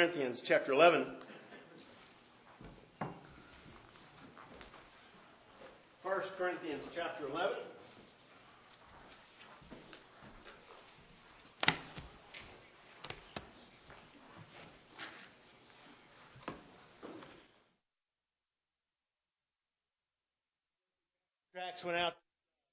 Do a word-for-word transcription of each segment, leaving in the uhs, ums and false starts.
Corinthians chapter eleven. First Corinthians chapter eleven. Tracks went out.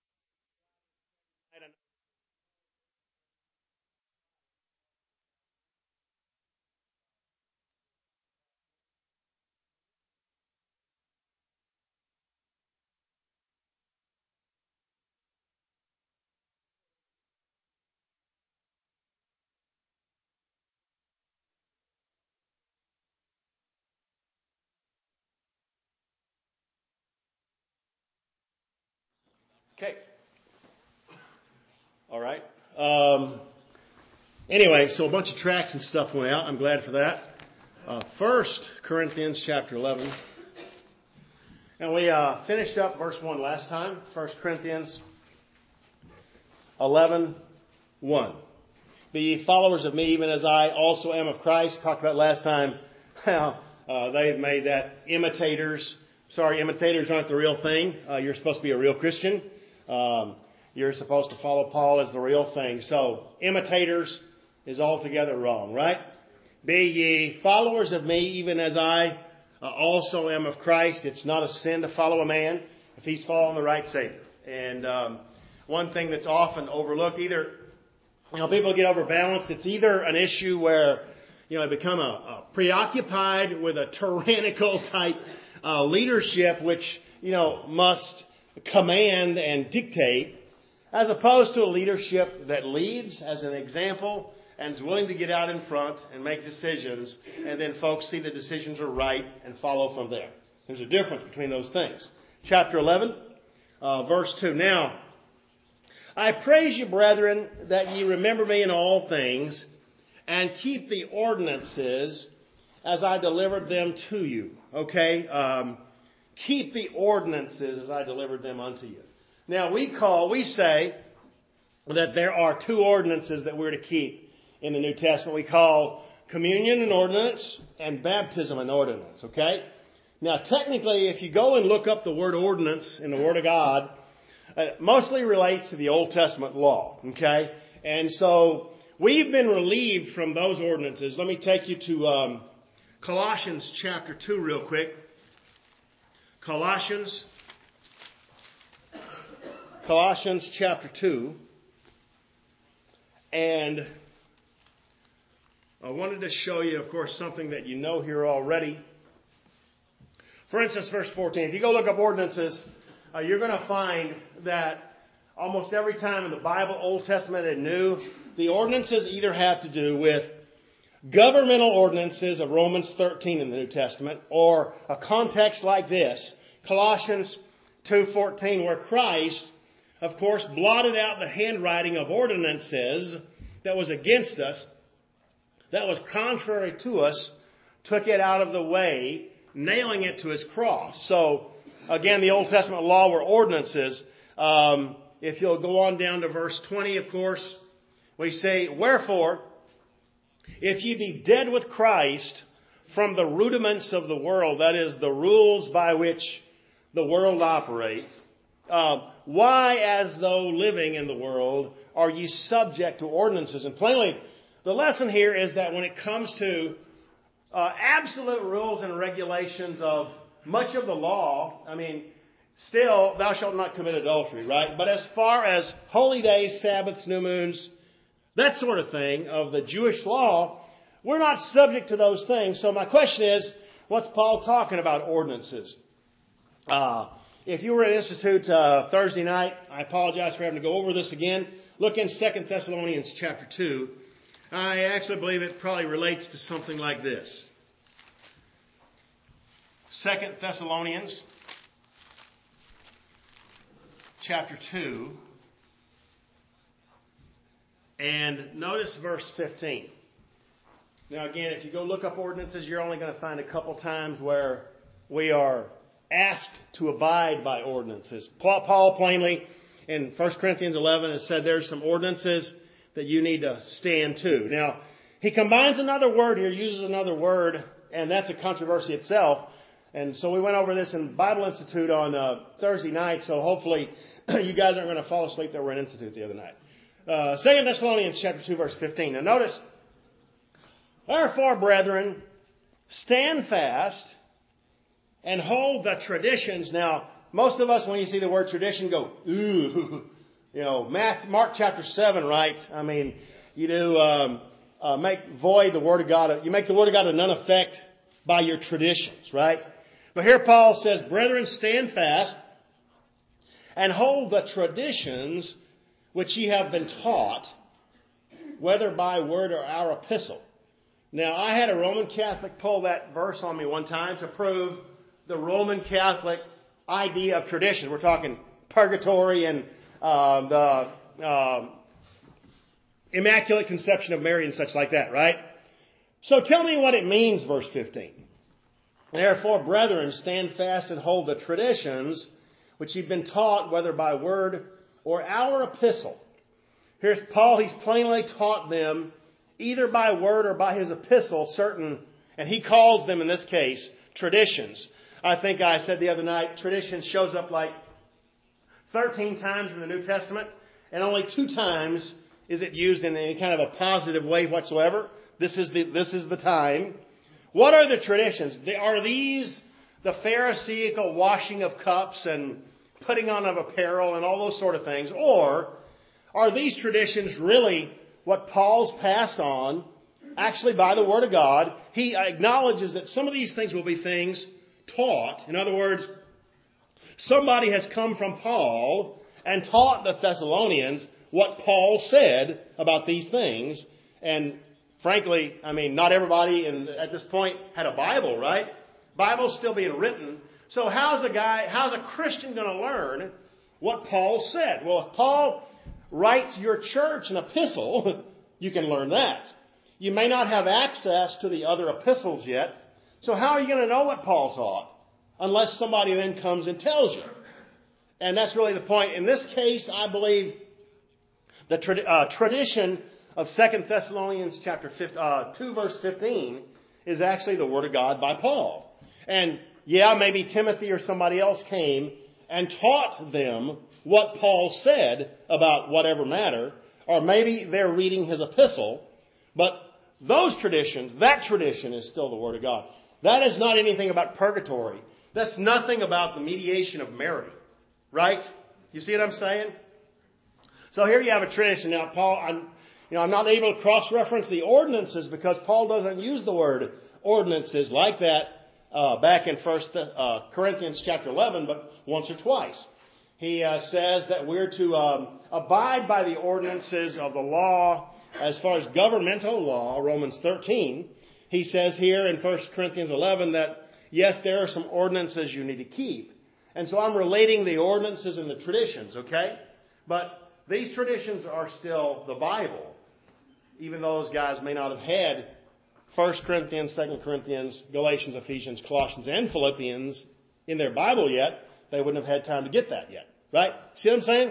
Okay. All right. Um, anyway, so a bunch of tracks and stuff went out. I'm glad for that. Uh, First Corinthians chapter eleven. And we uh, finished up verse one last time. First Corinthians eleven, one. Be ye followers of me, even as I also am of Christ. Talked about last time how uh, they've made that imitators. Sorry, imitators aren't the real thing. Uh, you're supposed to be a real Christian. Um, you're supposed to follow Paul as the real thing. So, imitators is altogether wrong, right? Be ye followers of me, even as I uh, also am of Christ. It's not a sin to follow a man if he's following the right Savior. And um, one thing that's often overlooked, either, you know, people get overbalanced. It's either an issue where, you know, they become a, a preoccupied with a tyrannical type uh, leadership, which, you know, must command and dictate, as opposed to a leadership that leads as an example and is willing to get out in front and make decisions, and then folks see the decisions are right and follow from there. There's a difference between those things. Chapter eleven, uh, verse two. Now, I praise you, brethren, that ye remember me in all things, and keep the ordinances as I delivered them to you. Okay? Um, keep the ordinances as I delivered them unto you. Now, we call, we say that there are two ordinances that we're to keep in the New Testament. We call communion an ordinance and baptism an ordinance. Okay? Now, technically, if you go and look up the word ordinance in the Word of God, it mostly relates to the Old Testament law. Okay? And so, we've been relieved from those ordinances. Let me take you to um, Colossians chapter two real quick. Colossians, Colossians chapter two. And I wanted to show you, of course, something that you know here already. For instance, verse fourteen. If you go look up ordinances, uh, you're going to find that almost every time in the Bible, Old Testament and New, the ordinances either have to do with governmental ordinances of Romans thirteen in the New Testament, or a context like this, Colossians two fourteen, where Christ, of course, blotted out the handwriting of ordinances that was against us, that was contrary to us, took it out of the way, nailing it to his cross. So, again, the Old Testament law were ordinances. Um, if you'll go on down to verse twenty, of course, we say, wherefore, if ye be dead with Christ from the rudiments of the world, that is, the rules by which the world operates, uh, why, as though living in the world, are ye subject to ordinances? And plainly, the lesson here is that when it comes to uh, absolute rules and regulations of much of the law, I mean, still, thou shalt not commit adultery, right? But as far as holy days, Sabbaths, new moons, that sort of thing of the Jewish law, we're not subject to those things. So my question is, what's Paul talking about ordinances? Uh, if you were at Institute uh, Thursday night, I apologize for having to go over this again. Look in Second Thessalonians chapter two. I actually believe it probably relates to something like this. Second Thessalonians chapter two. And notice verse fifteen. Now again, if you go look up ordinances, you're only going to find a couple times where we are asked to abide by ordinances. Paul plainly in First Corinthians eleven has said there's some ordinances that you need to stand to. Now, He combines another word here, uses another word, and that's a controversy itself. And so we went over this in Bible Institute on uh, Thursday night, so hopefully you guys aren't going to fall asleep that we're in Institute the other night. Uh, Second Thessalonians chapter two, verse fifteen. Now notice, therefore, brethren, stand fast and hold the traditions. Now, most of us, when you see the word tradition, go, ooh. You know, Mark chapter seven, right? I mean, you do um, uh, make void the Word of God. You make the Word of God of none effect by your traditions, right? But here Paul says, brethren, stand fast and hold the traditions which ye have been taught, whether by word or our epistle. Now, I had a Roman Catholic pull that verse on me one time to prove the Roman Catholic idea of tradition. We're talking purgatory and uh, the uh, Immaculate Conception of Mary and such like that, right? So tell me what it means, verse fifteen. Therefore, brethren, stand fast and hold the traditions which you've been taught, whether by word or our epistle. Here's Paul. He's plainly taught them, either by word or by his epistle, certain, and he calls them, in this case, traditions. I think I said the other night, tradition shows up like thirteen times in the New Testament, and only two times is it used in any kind of a positive way whatsoever. This is the, this is the time. What are the traditions? Are these the Pharisaical washing of cups and putting on of apparel and all those sort of things? Or are these traditions really what Paul's passed on, actually by the Word of God? He acknowledges that some of these things will be things taught. In other words, somebody has come from Paul and taught the Thessalonians what Paul said about these things. And frankly, I mean, not everybody in, at this point had a Bible, right? Bible's still being written. So how's a guy, how's a Christian going to learn what Paul said? Well, if Paul writes your church an epistle, you can learn that. You may not have access to the other epistles yet. So how are you going to know what Paul taught? Unless somebody then comes and tells you. And that's really the point. In this case, I believe the tra- uh, tradition of Second Thessalonians chapter two, verse fifteen, is actually the Word of God by Paul. And yeah, maybe Timothy or somebody else came and taught them what Paul said about whatever matter, or maybe they're reading his epistle, but those traditions, that tradition is still the Word of God. That is not anything about purgatory. That's nothing about the mediation of Mary. Right? You see what I'm saying? So here you have a tradition. Now, Paul, I'm, you know, I'm not able to cross-reference the ordinances because Paul doesn't use the word ordinances like that uh, back in First uh, Corinthians chapter eleven, but once or twice. He uh, says that we're to um, abide by the ordinances of the law as far as governmental law, Romans thirteen. He says here in First Corinthians eleven that, yes, there are some ordinances you need to keep. And so I'm relating the ordinances and the traditions, okay? But these traditions are still the Bible, even though those guys may not have had First Corinthians, Second Corinthians, Galatians, Ephesians, Colossians, and Philippians in their Bible yet. They wouldn't have had time to get that yet, right? See what I'm saying?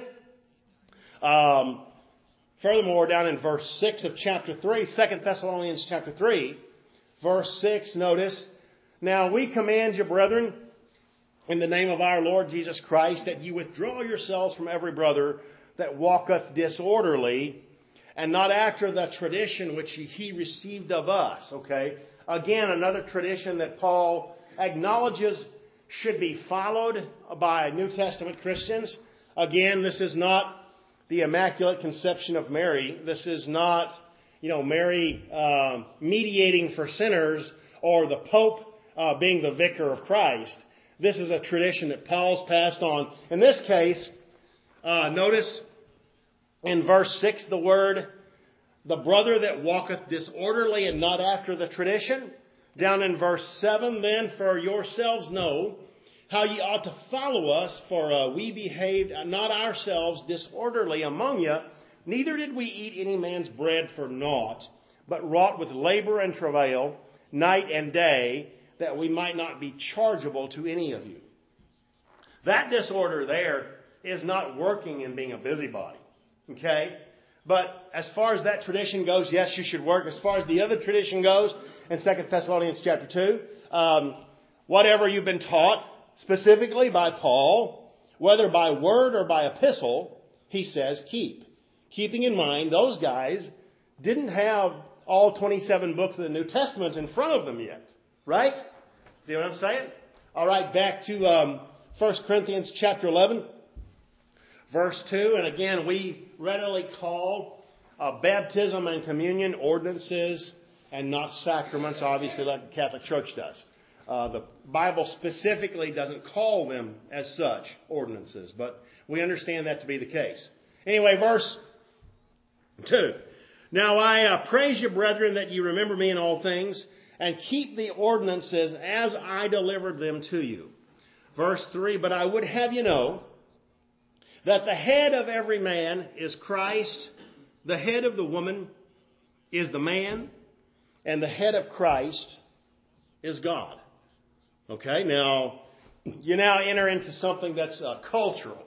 Um, furthermore, down in verse six of chapter three, Second Thessalonians chapter three, verse six, notice, now we command you, brethren, in the name of our Lord Jesus Christ, that ye withdraw yourselves from every brother that walketh disorderly, and not after the tradition which he received of us. Okay? Again, another tradition that Paul acknowledges should be followed by New Testament Christians. Again, this is not the Immaculate Conception of Mary. This is not, you know, Mary uh, mediating for sinners or the Pope uh, being the vicar of Christ. This is a tradition that Paul's passed on. In this case, uh, notice in verse six the word, the brother that walketh disorderly and not after the tradition. Down in verse seven, then, for yourselves know how ye ought to follow us, for uh, we behaved not ourselves disorderly among you, neither did we eat any man's bread for naught, but wrought with labor and travail, night and day, that we might not be chargeable to any of you. That disorder there is not working and being a busybody. Okay? But as far as that tradition goes, yes, you should work. As far as the other tradition goes, in Second Thessalonians chapter two, um, whatever you've been taught, specifically by Paul, whether by word or by epistle, he says keep. Keeping in mind, those guys didn't have all twenty-seven books of the New Testament in front of them yet. Right? See what I'm saying? All right, back to um, First Corinthians chapter eleven, verse two. And again, we readily call uh, baptism and communion ordinances and not sacraments, obviously, like the Catholic Church does. Uh, the Bible specifically doesn't call them as such, ordinances, but we understand that to be the case. Anyway, verse two. Now I uh, praise you, brethren, that you remember me in all things, and keep the ordinances as I delivered them to you. Verse three, but I would have you know that the head of every man is Christ, the head of the woman is the man, and the head of Christ is God. Okay, now you now enter into something that's uh, cultural,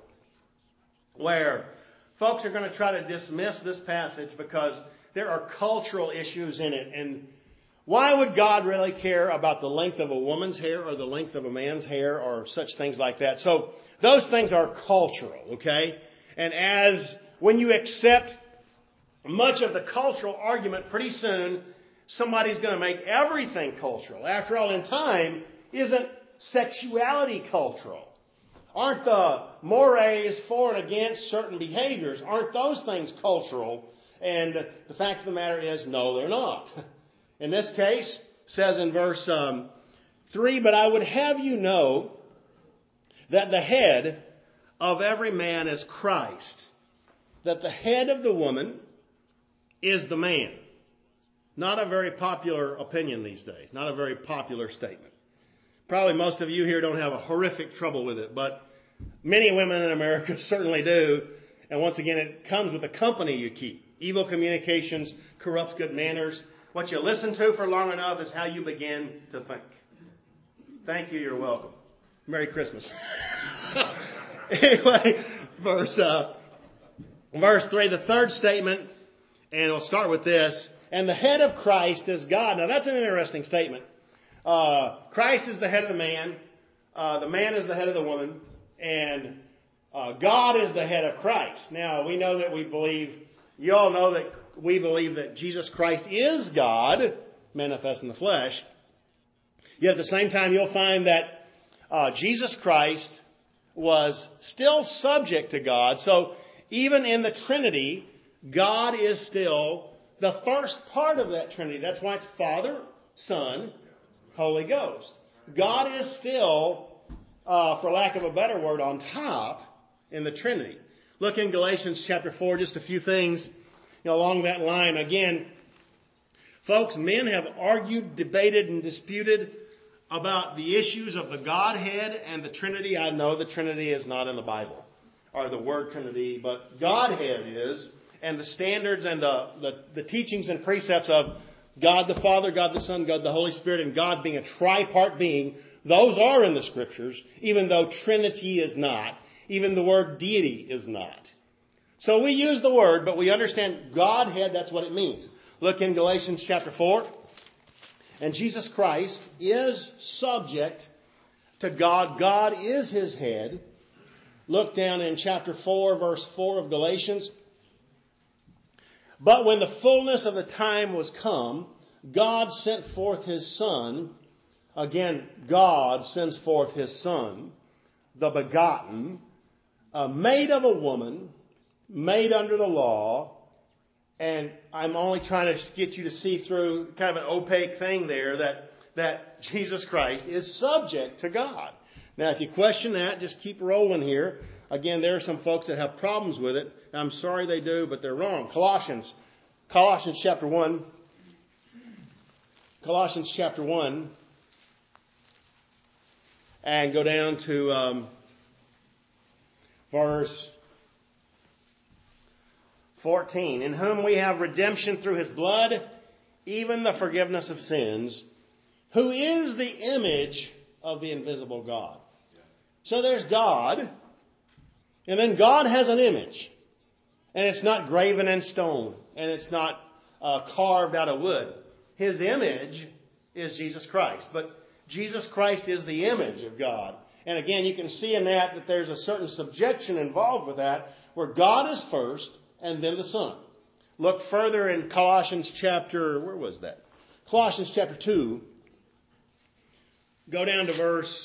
where folks are going to try to dismiss this passage because there are cultural issues in it. And why would God really care about the length of a woman's hair or the length of a man's hair or such things like that? So those things are cultural, okay? And as when you accept much of the cultural argument, pretty soon somebody's going to make everything cultural. After all, in time, isn't sexuality cultural? Aren't the mores for and against certain behaviors, aren't those things cultural? And the fact of the matter is, no, they're not. In this case, it says in verse um, three, but I would have you know that the head of every man is Christ, that the head of the woman is the man. Not a very popular opinion these days, not a very popular statement. Probably most of you here don't have a horrific trouble with it, but many women in America certainly do. And once again, it comes with the company you keep. Evil communications corrupt good manners. What you listen to for long enough is how you begin to think. Thank you, you're welcome. Merry Christmas. Anyway, verse, uh, verse three, the third statement, and we'll start with this. And the head of Christ is God. Now that's an interesting statement. Uh, Christ is the head of the man. Uh, the man is the head of the woman. And uh, God is the head of Christ. Now, we know that we believe, you all know that we believe that Jesus Christ is God, manifest in the flesh. Yet at the same time, you'll find that uh, Jesus Christ was still subject to God. So even in the Trinity, God is still the first part of that Trinity. That's why it's Father, Son, Holy Ghost. God is still, uh, for lack of a better word, on top in the Trinity. Look in Galatians chapter four, just a few things you know, along that line. Again, folks, men have argued, debated, and disputed about the issues of the Godhead and the Trinity. I know the Trinity is not in the Bible, or the word Trinity, but Godhead is. And the standards and the, the, the teachings and precepts of God the Father, God the Son, God the Holy Spirit, and God being a tripart being, those are in the Scriptures, even though Trinity is not. Even the word deity is not. So we use the word, but we understand Godhead, that's what it means. Look in Galatians chapter four. And Jesus Christ is subject to God. God is His head. Look down in chapter four, verse four of Galatians. But when the fullness of the time was come, God sent forth His Son. Again, God sends forth His Son, the begotten, uh, made of a woman, made under the law. And I'm only trying to get you to see through kind of an opaque thing there that, that Jesus Christ is subject to God. Now, if you question that, just keep rolling here. Again, there are some folks that have problems with it. I'm sorry they do, but they're wrong. Colossians, Colossians chapter one. Colossians chapter one. And go down to um, verse fourteen. In whom we have redemption through His blood, even the forgiveness of sins, who is the image of the invisible God. So there's God. And then God has an image. And it's not graven in stone. And it's not uh, carved out of wood. His image is Jesus Christ. But Jesus Christ is the image of God. And again, you can see in that that there's a certain subjection involved with that, where God is first and then the Son. Look further in Colossians chapter, where was that? Colossians chapter two. Go down to verse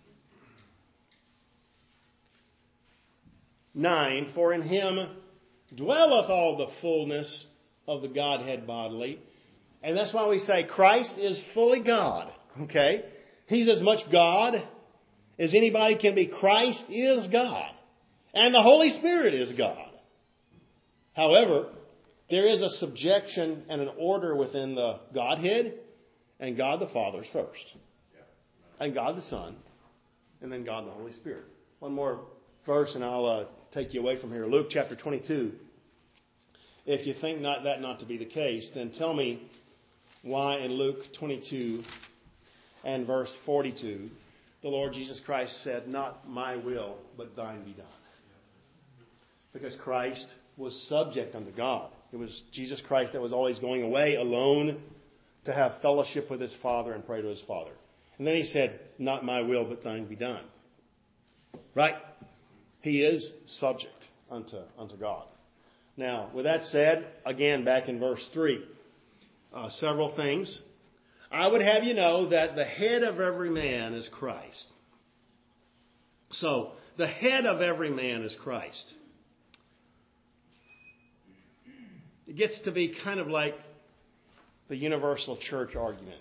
nine. For in him dwelleth all the fullness of the Godhead bodily. And that's why we say Christ is fully God. Okay? He's as much God as anybody can be. Christ is God. And the Holy Spirit is God. However, there is a subjection and an order within the Godhead, and God the Father is first. And God the Son, and then God the Holy Spirit. One more verse and I'll uh, take you away from here. Luke chapter twenty-two. If you think not that not to be the case, then tell me why in Luke twenty-two and verse forty-two, the Lord Jesus Christ said, not my will, but thine be done. Because Christ was subject unto God. It was Jesus Christ that was always going away alone to have fellowship with his Father and pray to his Father. And then he said, not my will, but thine be done. Right? He is subject unto, unto God. Now, with that said, again, back in verse three, uh, several things. I would have you know that the head of every man is Christ. So, the head of every man is Christ. It gets to be kind of like the universal church argument.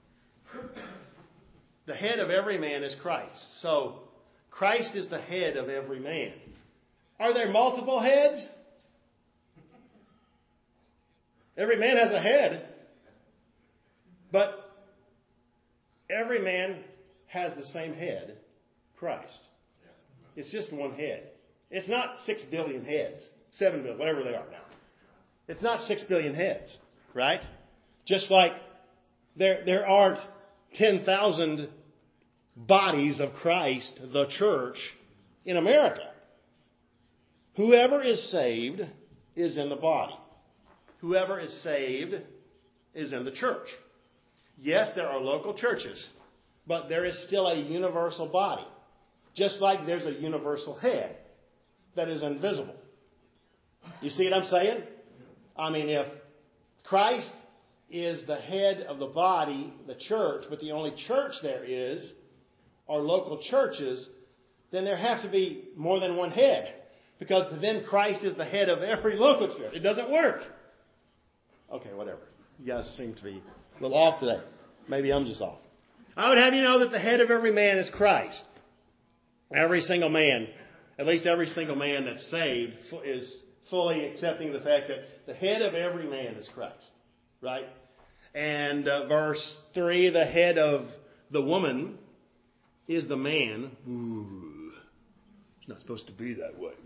The head of every man is Christ. So, Christ is the head of every man. Are there multiple heads? Every man has a head. But every man has the same head, Christ. It's just one head. It's not six billion heads, seven billion, whatever they are now. It's not six billion heads, right? Just like there, there aren't ten thousand bodies of Christ, the church, in America. Whoever is saved is in the body. Whoever is saved is in the church. Yes, there are local churches, but there is still a universal body. Just like there's a universal head that is invisible. You see what I'm saying? I mean, if Christ is the head of the body, the church, but the only church there is are local churches, then there have to be more than one head. Because then Christ is the head of every local church. It doesn't work. Okay, whatever. You guys seem to be a little off today. Maybe I'm just off. I would have you know that the head of every man is Christ. Every single man, at least every single man that's saved, is fully accepting the fact that the head of every man is Christ. Right? And uh, verse three, the head of the woman is the man. Ooh, it's not supposed to be that way.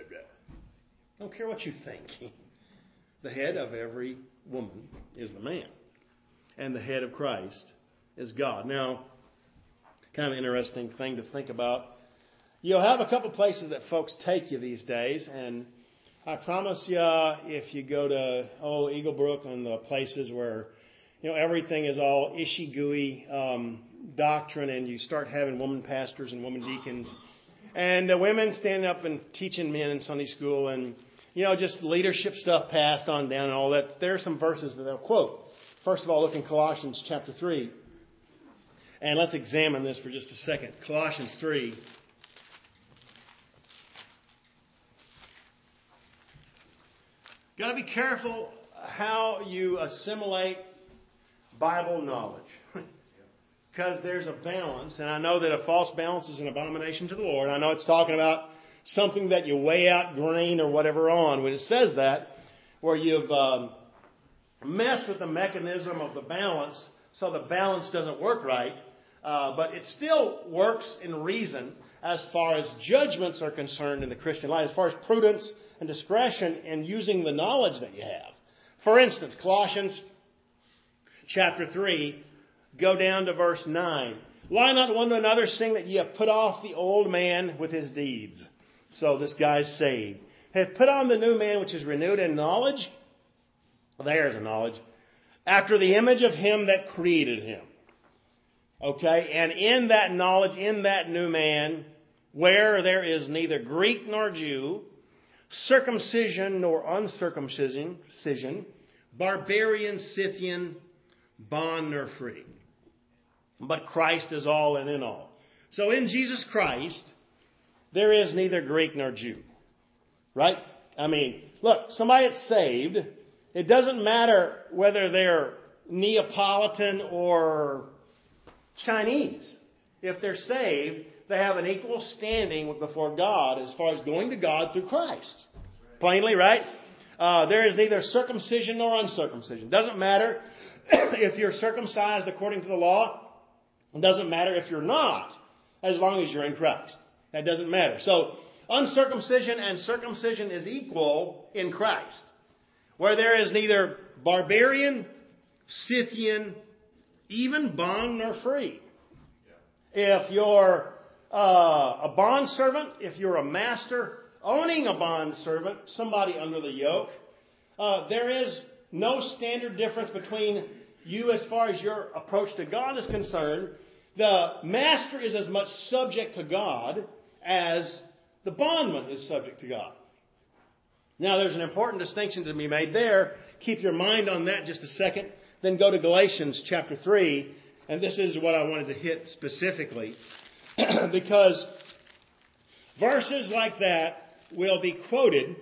I don't care what you think. The head of every woman is the man. And the head of Christ is God. Now, kind of an interesting thing to think about. You'll have a couple places that folks take you these days, and I promise you, if you go to oh Eagle Brook and the places where you know everything is all ishy-gooey um, doctrine, and you start having woman pastors and woman deacons, and uh, women standing up and teaching men in Sunday school, and you know just leadership stuff passed on down and all that. There are some verses that they'll quote. First of all, look in Colossians chapter three, and let's examine this for just a second. Colossians three. Got to be careful how you assimilate Bible knowledge. Because there's a balance, and I know that a false balance is an abomination to the Lord. I know it's talking about something that you weigh out grain or whatever on. When it says that, where you've um, messed with the mechanism of the balance so the balance doesn't work right, uh, but it still works in reason as far as judgments are concerned in the Christian life, as far as prudence and discretion in using the knowledge that you have. For instance, Colossians chapter three, go down to verse nine. Lie not one to another, seeing that ye have put off the old man with his deeds. So this guy's saved. hath put on the new man, which is renewed in knowledge. There's a knowledge. After the image of him that created him. Okay, and in that knowledge, in that new man, where there is neither Greek nor Jew, circumcision nor uncircumcision, barbarian, Scythian, bond nor free. But Christ is all and in all. So in Jesus Christ, there is neither Greek nor Jew. Right? I mean, look, somebody that's saved, it doesn't matter whether they're Neapolitan or Chinese. If they're saved, they have an equal standing before God as far as going to God through Christ. Plainly, right? Uh, there is neither circumcision nor uncircumcision. Doesn't matter if you're circumcised according to the law. It doesn't matter if you're not, as long as you're in Christ. That doesn't matter. So, uncircumcision and circumcision is equal in Christ. Where there is neither barbarian, Scythian, even bond nor free. If you're uh, a bondservant, if you're a master owning a bondservant, somebody under the yoke, uh, there is no standard difference between you as far as your approach to God is concerned. The master is as much subject to God as the bondman is subject to God. Now, there's an important distinction to be made there. Keep your mind on that just a second. Then go to Galatians chapter three. And this is what I wanted to hit specifically. Because verses like that will be quoted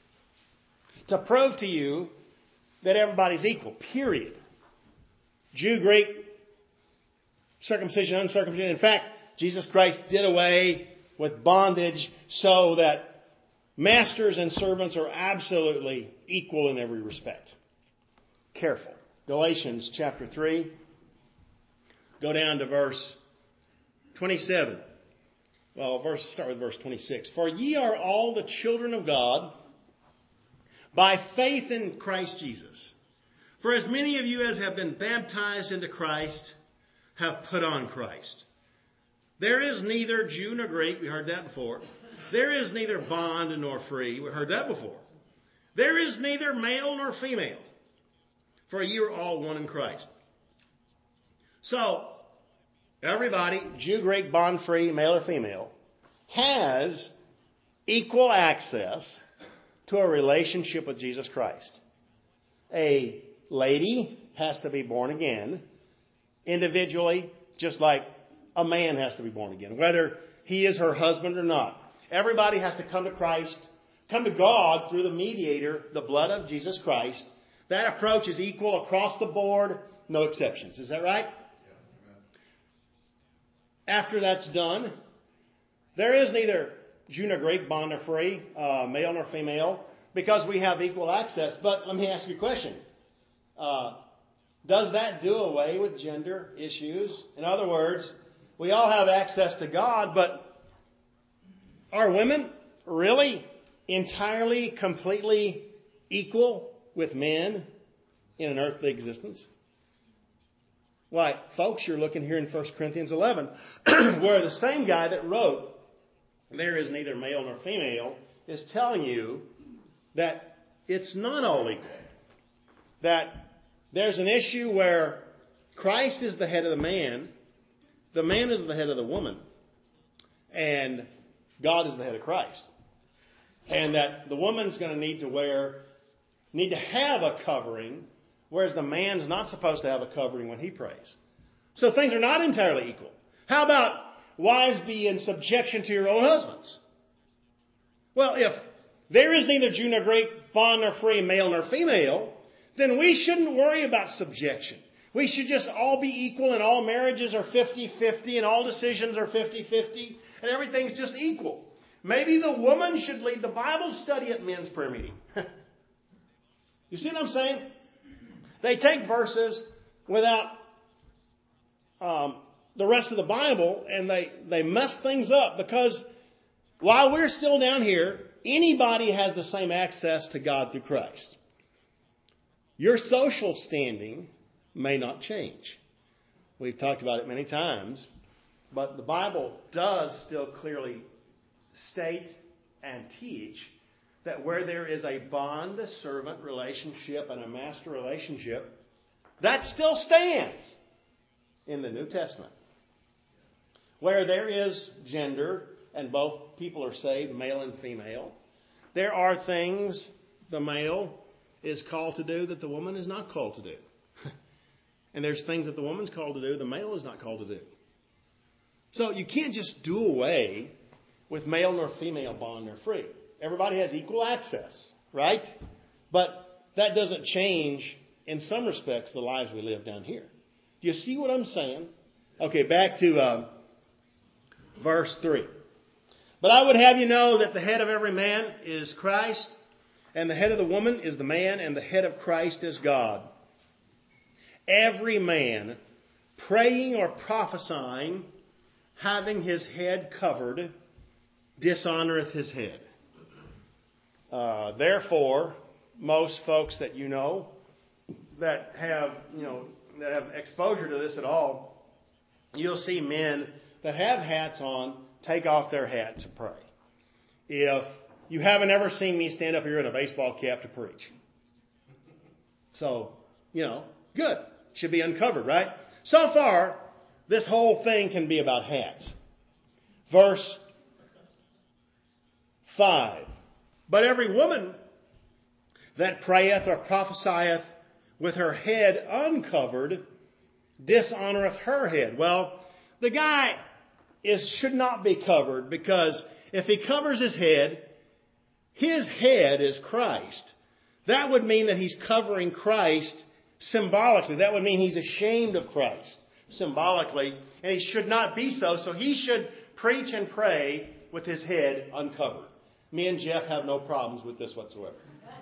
to prove to you that everybody's equal. Period. Jew, Greek, circumcision, uncircumcision. In fact, Jesus Christ did away with bondage so that masters and servants are absolutely equal in every respect. Careful. Galatians chapter three. Go down to verse twenty-seven. Well, verse start with verse twenty-six. For ye are all the children of God by faith in Christ Jesus. For as many of you as have been baptized into Christ have put on Christ. There is neither Jew nor Greek. We heard that before. There is neither bond nor free. We heard that before. There is neither male nor female. For ye are all one in Christ. So, everybody, Jew, Greek, bond, free, male or female, has equal access to a relationship with Jesus Christ. A lady has to be born again individually, just like a man has to be born again, whether he is her husband or not. Everybody has to come to Christ, come to God through the mediator, the blood of Jesus Christ. That approach is equal across the board, no exceptions. Is that right? After that's done, there is neither Jew nor Greek, bond nor free, uh, male nor female, because we have equal access. But let me ask you a question. Uh, does that do away with gender issues? In other words, we all have access to God, but are women really entirely, completely equal with men in an earthly existence? Why, folks, you're looking here in First Corinthians eleven, where the same guy that wrote, there is neither male nor female, is telling you that it's not all equal. That there's an issue where Christ is the head of the man, the man is the head of the woman, and God is the head of Christ. And that the woman's going to need to wear, need to have a covering, whereas the man's not supposed to have a covering when he prays. So things are not entirely equal. How about wives be in subjection to your own husbands? Well, if there is neither Jew nor Greek, bond nor free, male nor female, then we shouldn't worry about subjection. We should just all be equal and all marriages are fifty-fifty and all decisions are fifty-fifty and everything's just equal. Maybe the woman should lead the Bible study at men's prayer meeting. You see what I'm saying? They take verses without um, the rest of the Bible and they, they mess things up because while we're still down here, anybody has the same access to God through Christ. Your social standing may not change. We've talked about it many times, but the Bible does still clearly state and teach that where there is a bond-servant relationship and a master relationship, that still stands in the New Testament. Where there is gender and both people are saved, male and female, there are things the male is called to do that the woman is not called to do. And there's things that the woman's called to do the male is not called to do. So you can't just do away with male nor female bond nor free. Everybody has equal access, right? But that doesn't change, in some respects, the lives we live down here. Do you see what I'm saying? Okay, back to uh, verse three. But I would have you know that the head of every man is Christ, and the head of the woman is the man, and the head of Christ is God. Every man praying or prophesying, having his head covered, dishonoreth his head. Uh, therefore, most folks that you know that have, you know, that have exposure to this at all, you'll see men that have hats on take off their hat to pray. If you haven't ever seen me stand up here in a baseball cap to preach. So, you know, good. Should be uncovered, right? So far, this whole thing can be about hats. Verse five. But every woman that prayeth or prophesieth with her head uncovered dishonoreth her head. Well, the guy is should not be covered, because if he covers his head, his head is Christ. That would mean that he's covering Christ symbolically. That would mean he's ashamed of Christ symbolically, and he should not be so. So he should preach and pray with his head uncovered. Me and Jeff have no problems with this whatsoever.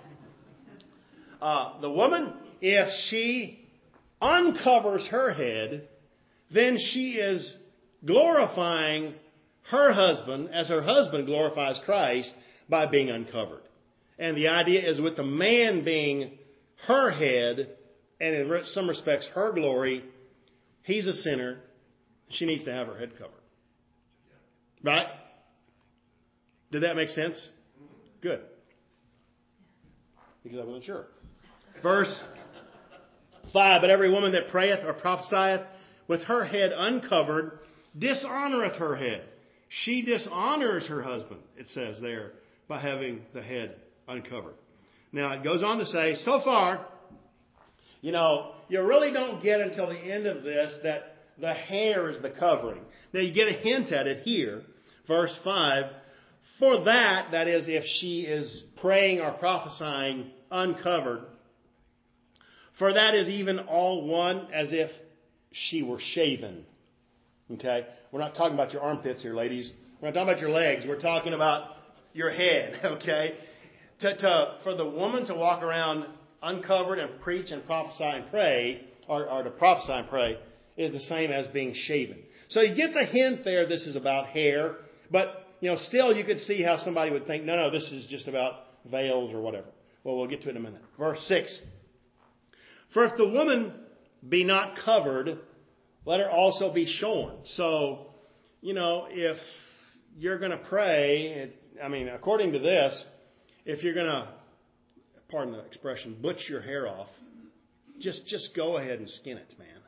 Uh, the woman, if she uncovers her head, then she is glorifying her husband as her husband glorifies Christ by being uncovered. And the idea is with the man being her head, and in some respects her glory, he's a sinner. She needs to have her head covered. Right? Did that make sense? Good. Because I wasn't sure. Verse five. But every woman that prayeth or prophesieth with her head uncovered dishonoreth her head. She dishonors her husband, it says there, by having the head uncovered. Now it goes on to say, so far, you know, you really don't get until the end of this that the hair is the covering. Now you get a hint at it here. Verse five. For that, that is, if she is praying or prophesying uncovered, for that is even all one as if she were shaven. Okay? We're not talking about your armpits here, ladies. We're not talking about your legs. We're talking about your head. Okay? To, to, for the woman to walk around uncovered and preach and prophesy and pray, or, or to prophesy and pray, is the same as being shaven. So you get the hint there. This is about hair, but you know, still you could see how somebody would think, no, no, this is just about veils or whatever. Well, we'll get to it in a minute. Verse six. For if the woman be not covered, let her also be shorn. So, you know, if you're going to pray, it, I mean, according to this, if you're going to, pardon the expression, butch your hair off, just, just go ahead and skin it, man.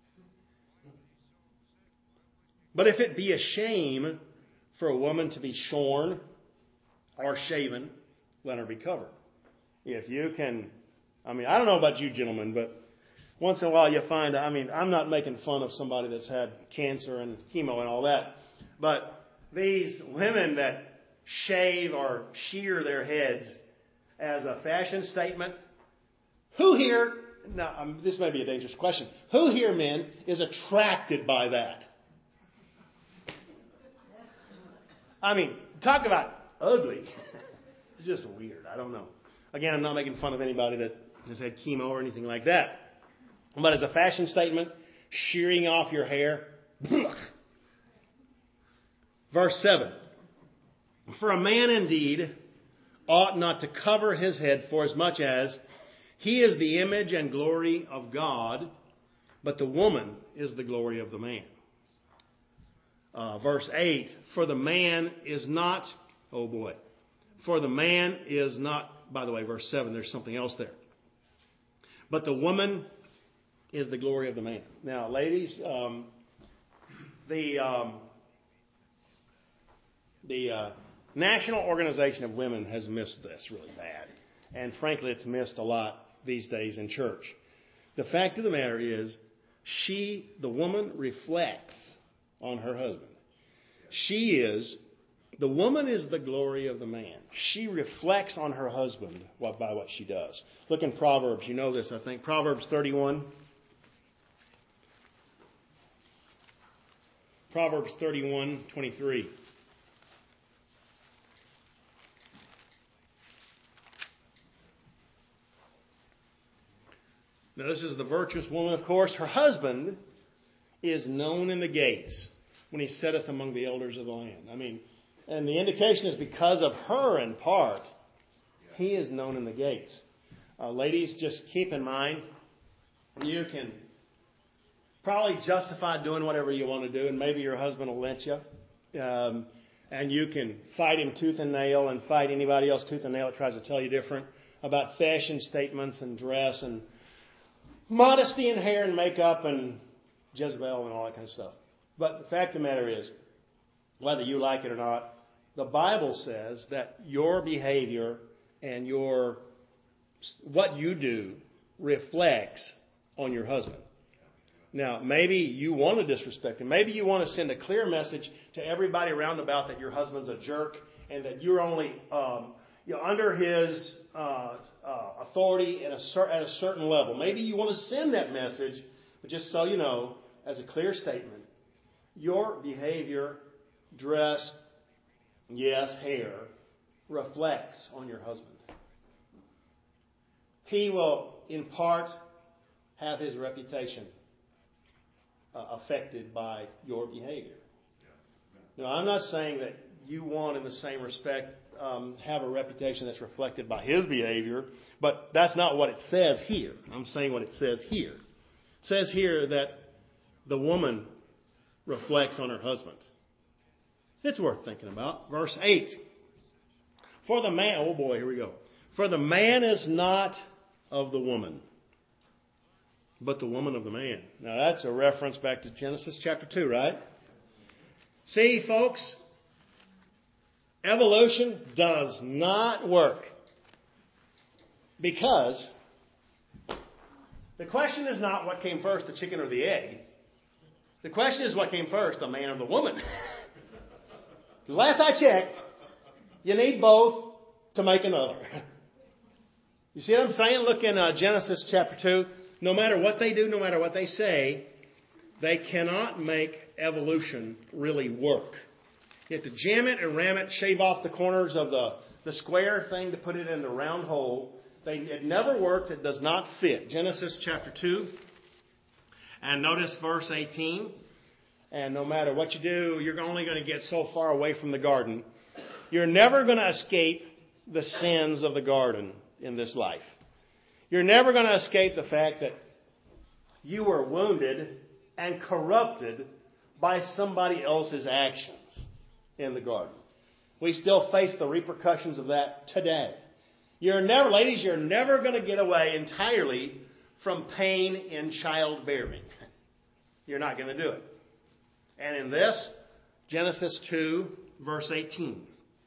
But if it be a shame for a woman to be shorn or shaven, let her be covered. If you can, I mean, I don't know about you gentlemen, but once in a while you find, I mean, I'm not making fun of somebody that's had cancer and chemo and all that, but these women that shave or shear their heads as a fashion statement, who here, now um, this may be a dangerous question, who here, men, is attracted by that? I mean, talk about ugly. It's just weird. I don't know. Again, I'm not making fun of anybody that has had chemo or anything like that. But as a fashion statement, shearing off your hair. Verse seven. For a man indeed ought not to cover his head, for as much as he is the image and glory of God, but the woman is the glory of the man. Uh, verse eight, for the man is not, oh boy, For the man is not, by the way, verse seven, there's something else there. But the woman is the glory of the man. Now, ladies, um, the um, the uh, National Organization of Women has missed this really bad. And frankly, it's missed a lot these days in church. The fact of the matter is, she, the woman, reflects on her husband. She is, the woman is the glory of the man. She reflects on her husband by what she does. Look in Proverbs. You know this, I think. Proverbs thirty-one. Proverbs thirty-one twenty-three. Now, this is the virtuous woman, of course. Her husband is known in the gates when he sitteth among the elders of the land. I mean, and the indication is because of her in part, he is known in the gates. Uh, ladies, just keep in mind, you can probably justify doing whatever you want to do, and maybe your husband will lynch you. Um, and you can fight him tooth and nail and fight anybody else tooth and nail that tries to tell you different about fashion statements and dress and modesty and hair and makeup and Jezebel and all that kind of stuff. But the fact of the matter is, whether you like it or not, the Bible says that your behavior and your what you do reflects on your husband. Now, maybe you want to disrespect him. Maybe you want to send a clear message to everybody around about that your husband's a jerk and that you're only um, you're under his uh, uh, authority at a, cer- at a certain level. Maybe you want to send that message, but just so you know, as a clear statement, your behavior, dress, yes, hair, reflects on your husband. He will, in part, have his reputation uh, affected by your behavior. Now, I'm not saying that you want, in the same respect, um, have a reputation that's reflected by his behavior, but that's not what it says here. I'm saying what it says here. It says here that the woman reflects on her husband. It's worth thinking about. Verse eight. For the man, oh boy, here we go. For the man is not of the woman, but the woman of the man. Now that's a reference back to Genesis chapter two, right? See, folks, evolution does not work. Because the question is not what came first, the chicken or the egg. The question is what came first, the man or the woman. Because last I checked, you need both to make another. You see what I'm saying? Look in uh, Genesis chapter two. No matter what they do, no matter what they say, they cannot make evolution really work. You have to jam it and ram it, shave off the corners of the, the square thing to put it in the round hole. They, it never works. It does not fit. Genesis chapter two. And notice verse eighteen. And no matter what you do, you're only going to get so far away from the garden. You're never going to escape the sins of the garden in this life. You're never going to escape the fact that you were wounded and corrupted by somebody else's actions in the garden. We still face the repercussions of that today. You're never, ladies, you're never going to get away entirely from pain in childbearing. You're not going to do it. And in this, Genesis two, verse eighteen.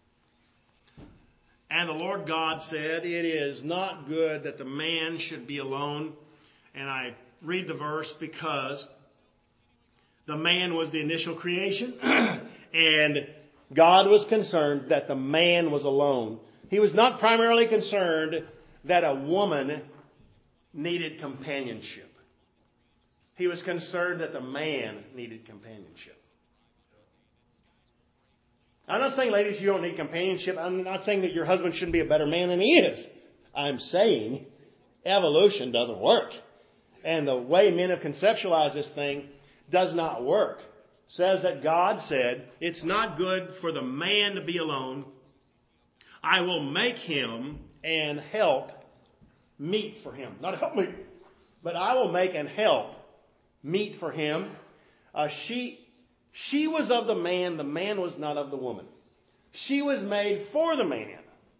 And the Lord God said, it is not good that the man should be alone. And I read the verse because the man was the initial creation. And God was concerned that the man was alone. He was not primarily concerned that a woman needed companionship. He was concerned that the man needed companionship. I'm not saying, ladies, you don't need companionship. I'm not saying that your husband shouldn't be a better man than he is. I'm saying evolution doesn't work. And the way men have conceptualized this thing does not work. It says that God said, it's not good for the man to be alone. I will make him and help meet for him. Not help me, but I will make and help meet for him. Uh, she, she was of the man, the man was not of the woman. She was made for the man,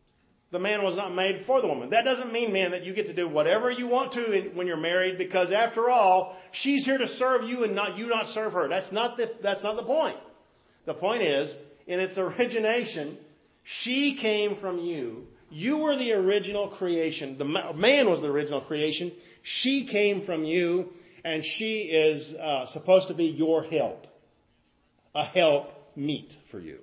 The man was not made for the woman. That doesn't mean, man, that you get to do whatever you want to when you're married, because after all, she's here to serve you and not you not serve her. That's not the, that's not the point. The point is, in its origination, she came from you. You were the original creation. The man was the original creation. She came from you, and she is uh, supposed to be your help. A help meet for you.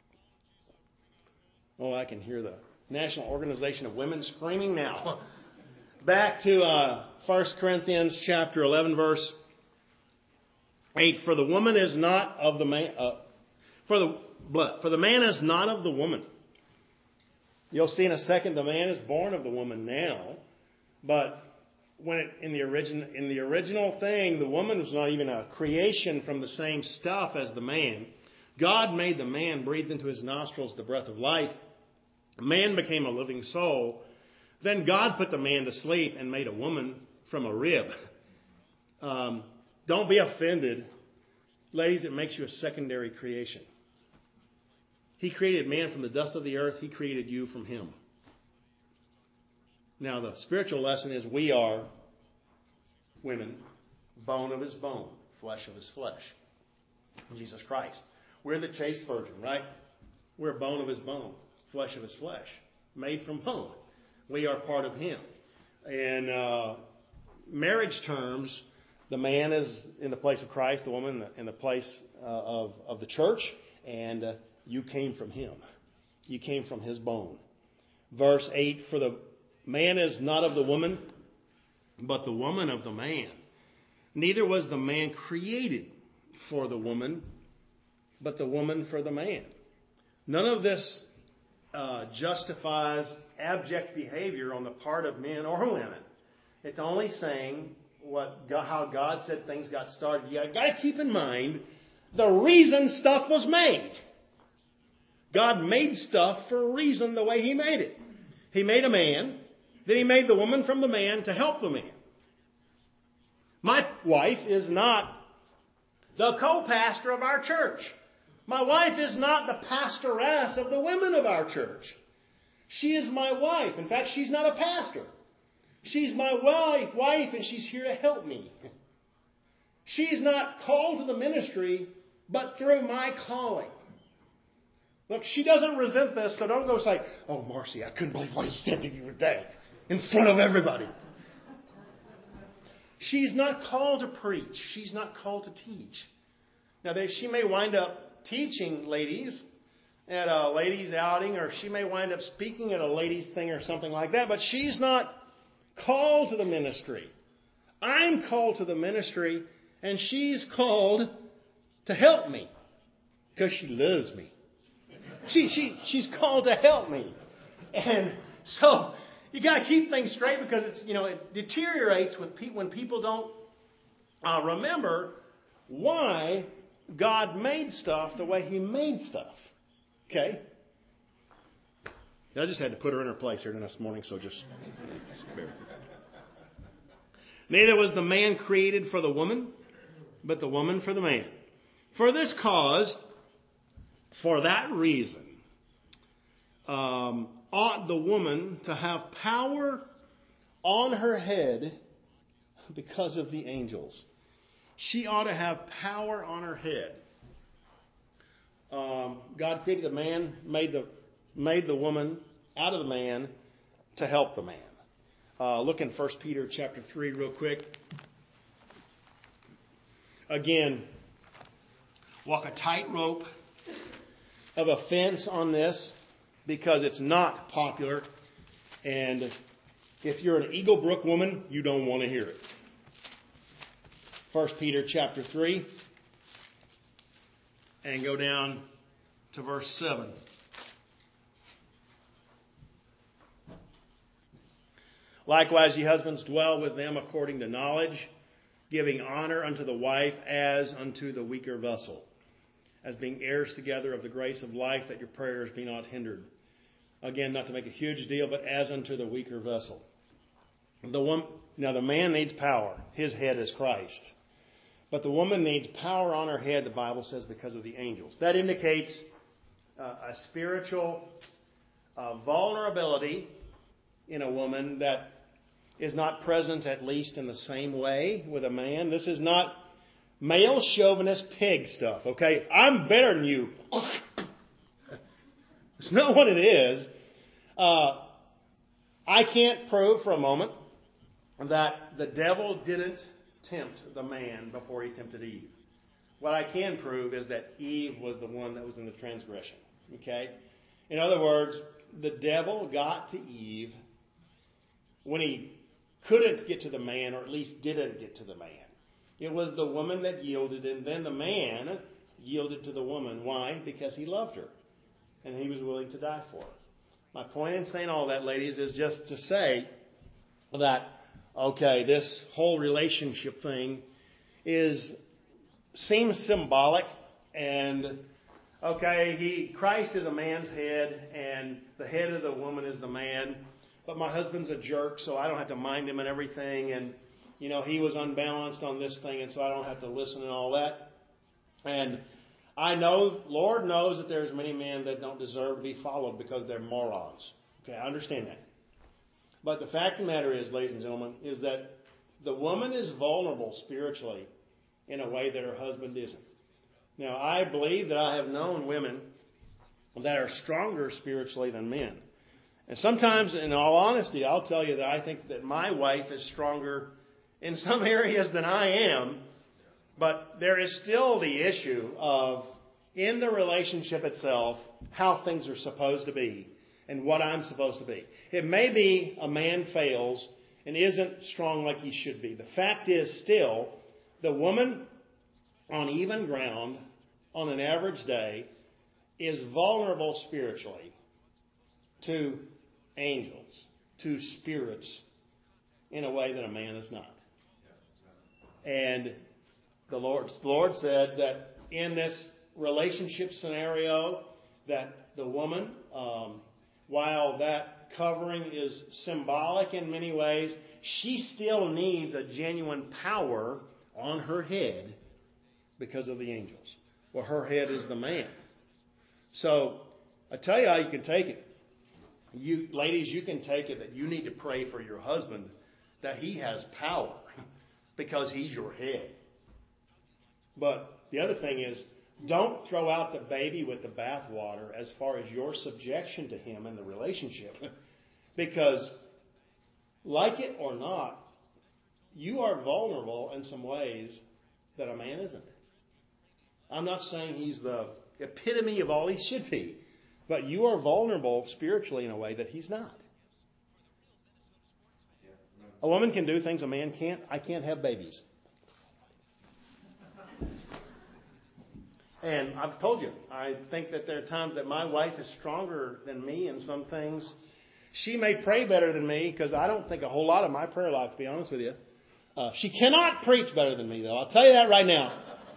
Oh, I can hear the National Organization of Women screaming now. Back to uh, First Corinthians chapter eleven, verse eight. For the woman is not of the man. Uh, for the for the man is not of the woman. You'll see in a second, the man is born of the woman now, but when it, in the origin in the original thing, the woman was not even a creation from the same stuff as the man. God made the man, breathed into his nostrils the breath of life. Man became a living soul. Then God put the man to sleep and made a woman from a rib. Um, don't be offended. Ladies, it makes you a secondary creation. He created man from the dust of the earth. He created you from him. Now, the spiritual lesson is we are women, bone of his bone, flesh of his flesh. Jesus Christ. We're the chaste virgin, right? We're bone of his bone, flesh of his flesh, made from bone. We are part of him. In uh, marriage terms, the man is in the place of Christ, the woman in the place uh, of, of the church, and uh, you came from him. You came from his bone. Verse eight, for the man is not of the woman, but the woman of the man. Neither was the man created for the woman, but the woman for the man. None of this uh, justifies abject behavior on the part of men or women. It's only saying what God, how God said things got started. You got to keep in mind the reason stuff was made. God made stuff for a reason the way he made it. He made a man. Then he made the woman from the man to help the man. My wife is not the co-pastor of our church. My wife is not the pastoress of the women of our church. She is my wife. In fact, she's not a pastor. She's my wife, wife, and she's here to help me. She's not called to the ministry, but through my calling. Look, she doesn't resent this, so don't go say, oh, Marcy, I couldn't believe what he said to you today in front of everybody. She's not called to preach. She's not called to teach. Now, she may wind up teaching ladies at a ladies' outing, or she may wind up speaking at a ladies' thing or something like that, but she's not called to the ministry. I'm called to the ministry, and she's called to help me because she loves me. She, she, she's called to help me. And so you got to keep things straight, because it's, you know, it deteriorates with pe- when people don't uh, remember why God made stuff the way he made stuff. Okay? I just had to put her in her place here this morning, so just, just bear with me. Neither was the man created for the woman, but the woman for the man. For this cause, for that reason, um, ought the woman to have power on her head because of the angels. She ought to have power on her head. Um, God created the man, made the made the woman out of the man to help the man. Uh, look in First Peter chapter three real quick. Again, walk a tightrope of offense on this, because it's not popular. And if you're an Eagle Brook woman, you don't want to hear it. First Peter chapter three. And go down to verse seven. Likewise, ye husbands, dwell with them according to knowledge, giving honor unto the wife as unto the weaker vessel, as being heirs together of the grace of life, that your prayers be not hindered. Again, not to make a huge deal, but as unto the weaker vessel. The one, now the man needs power. His head is Christ. But the woman needs power on her head, the Bible says, because of the angels. That indicates uh, a spiritual uh, vulnerability in a woman that is not present at least in the same way with a man. This is not male chauvinist pig stuff, okay? I'm better than you. It's not what it is. Uh, I can't prove for a moment that the devil didn't tempt the man before he tempted Eve. What I can prove is that Eve was the one that was in the transgression. Okay? In other words, the devil got to Eve when he couldn't get to the man, or at least didn't get to the man. It was the woman that yielded, and then the man yielded to the woman. Why? Because he loved her, and he was willing to die for her. My point in saying all that, ladies, is just to say that, okay, this whole relationship thing is seems symbolic, and okay, he Christ is a man's head, and the head of the woman is the man. But my husband's a jerk, so I don't have to mind him and everything. And you know, he was unbalanced on this thing, and so I don't have to listen and all that. And I know, Lord knows that there's many men that don't deserve to be followed because they're morons. Okay, I understand that. But the fact of the matter is, ladies and gentlemen, is that the woman is vulnerable spiritually in a way that her husband isn't. Now, I believe that I have known women that are stronger spiritually than men. And sometimes, in all honesty, I'll tell you that I think that my wife is stronger in some areas than I am. But there is still the issue of, in the relationship itself, how things are supposed to be and what I'm supposed to be. It may be a man fails and isn't strong like he should be. The fact is still, the woman on even ground on an average day is vulnerable spiritually to angels, to spirits, in a way that a man is not. And the Lord, the Lord said that in this relationship scenario, that the woman, um, while that covering is symbolic in many ways, she still needs a genuine power on her head because of the angels. Well, her head is the man. So I tell you how you can take it. You ladies, you can take it that you need to pray for your husband that he has power because he's your head. But the other thing is, don't throw out the baby with the bathwater as far as your subjection to him in the relationship. Because, like it or not, you are vulnerable in some ways that a man isn't. I'm not saying he's the epitome of all he should be, but you are vulnerable spiritually in a way that he's not. A woman can do things a man can't. I can't have babies. And I've told you, I think that there are times that my wife is stronger than me in some things. She may pray better than me because I don't think a whole lot of my prayer life, to be honest with you. Uh, she cannot preach better than me, though. I'll tell you that right now.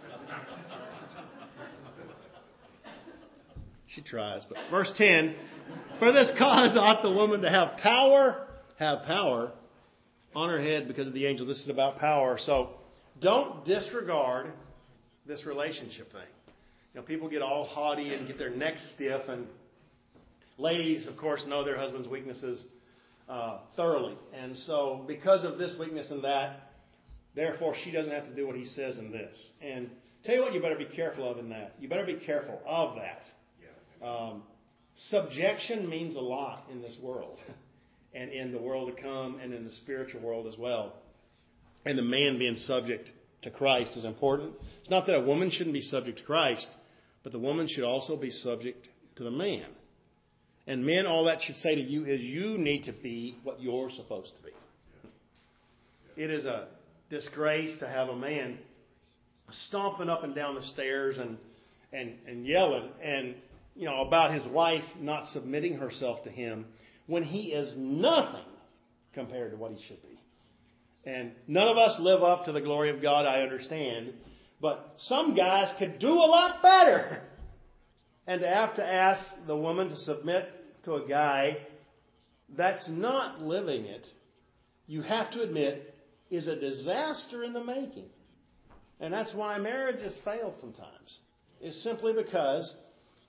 She tries. But verse ten, for this cause ought the woman to have power, have power on her head because of the angel. This is about power. So don't disregard this relationship thing. You know, people get all haughty and get their necks stiff, and ladies, of course, know their husband's weaknesses uh, thoroughly. And so because of this weakness and that, therefore she doesn't have to do what he says in this. And tell you what you better be careful of in that. You better be careful of that. Um, subjection means a lot in this world and in the world to come and in the spiritual world as well. And the man being subject to Christ is important. It's not that a woman shouldn't be subject to Christ, but the woman should also be subject to the man. And men, all that should say to you is you need to be what you're supposed to be. It is a disgrace to have a man stomping up and down the stairs and and, and yelling and you know about his wife not submitting herself to him when he is nothing compared to what he should be. And none of us live up to the glory of God, I understand. But some guys could do a lot better. And to have to ask the woman to submit to a guy that's not living it, you have to admit, is a disaster in the making. And that's why marriages fail sometimes. It's simply because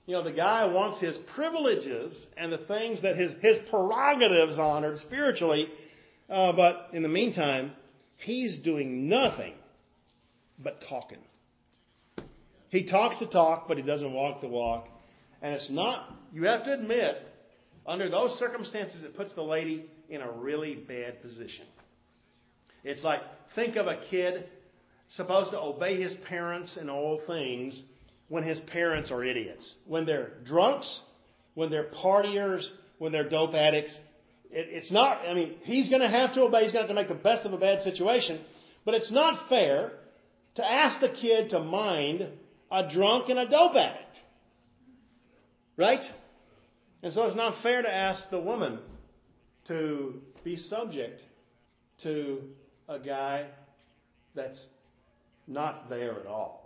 You know, the guy wants his privileges and the things that his, his prerogatives honored spiritually. Uh, but in the meantime, he's doing nothing but talking. He talks the talk, but he doesn't walk the walk. And it's not, you have to admit, under those circumstances, it puts the lady in a really bad position. It's like, think of a kid supposed to obey his parents in all things when his parents are idiots. When they're drunks, when they're partiers, when they're dope addicts. It, it's not, I mean, he's going to have to obey. He's going to have to make the best of a bad situation. But it's not fair to ask the kid to mind a drunk and a dope addict. Right? And so it's not fair to ask the woman to be subject to a guy that's not there at all.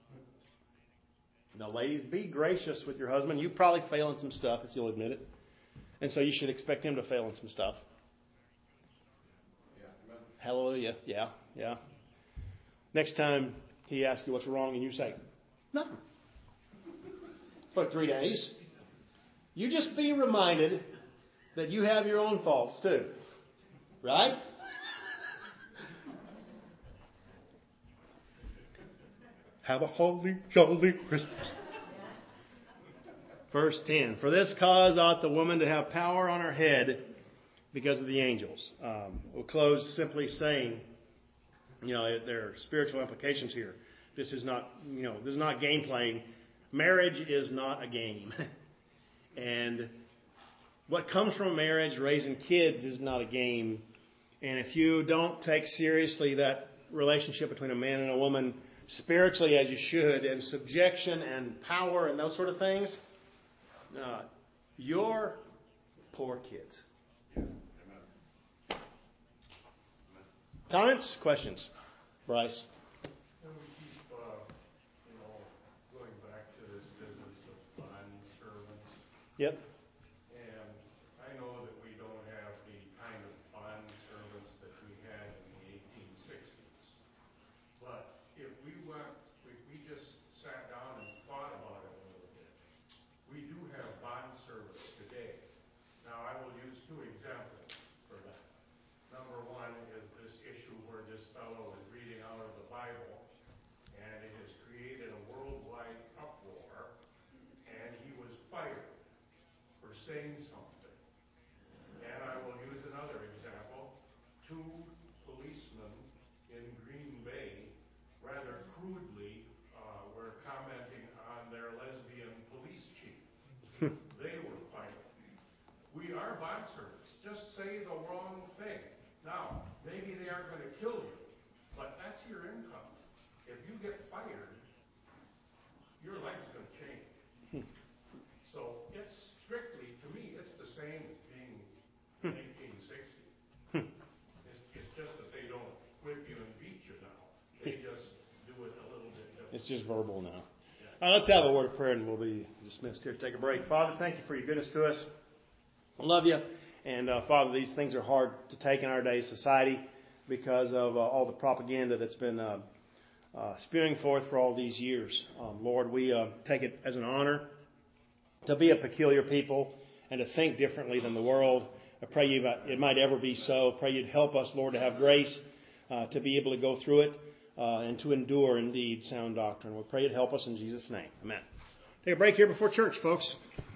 Now, ladies, be gracious with your husband. You probably fail in some stuff, if you'll admit it. And so you should expect him to fail in some stuff. Yeah. Hallelujah. Yeah, yeah. Next time he asks you what's wrong and you say, nothing. For three days. You just be reminded that you have your own faults too. Right? Have a holy, jolly Christmas. Verse ten. For this cause ought the woman to have power on her head because of the angels. Um, we'll close simply saying, you know, there are spiritual implications here. This is not, you know, this is not game playing. Marriage is not a game. And what comes from marriage, raising kids, is not a game. And if you don't take seriously that relationship between a man and a woman spiritually as you should, and subjection and power and those sort of things, uh, you're poor kids. Comments? Questions? Bryce? And we keep, uh, you know, going back to this business of bond servants. Yep. And I know that we don't have the kind of bond servants that we had in the eighteen sixties. But if we went, if we just sat down and thought about it a little bit, we do have bond service today. Now, I will use two examples for that. Number one is this issue where this fellow is reading out of the Bible, and it has created a worldwide uproar, and he was fired for saying something. And I will use another example. Two policemen in Green Bay rather crudely uh, were commenting on their lesbian police chief. They were fired. We are bond servants. Just say the wrong thing. Now, maybe they aren't going to kill you, but that's your income. If you get fired, your life's going to change. So it's strictly, to me, it's the same as being in eighteen sixty. It's, it's just that they don't whip you and beat you now. They just do it a little bit different. It's just verbal now. All right, let's have a word of prayer and we'll be dismissed here to take a break. Father, thank you for your goodness to us. I love you. And uh, Father, these things are hard to take in our day's society because of uh, all the propaganda that's been uh, uh, spewing forth for all these years. Um, Lord, we uh, take it as an honor to be a peculiar people and to think differently than the world. I pray you that it might ever be so. Pray you'd help us, Lord, to have grace uh, to be able to go through it uh, and to endure, indeed, sound doctrine. We pray you'd help us in Jesus' name. Amen. Take a break here before church, folks.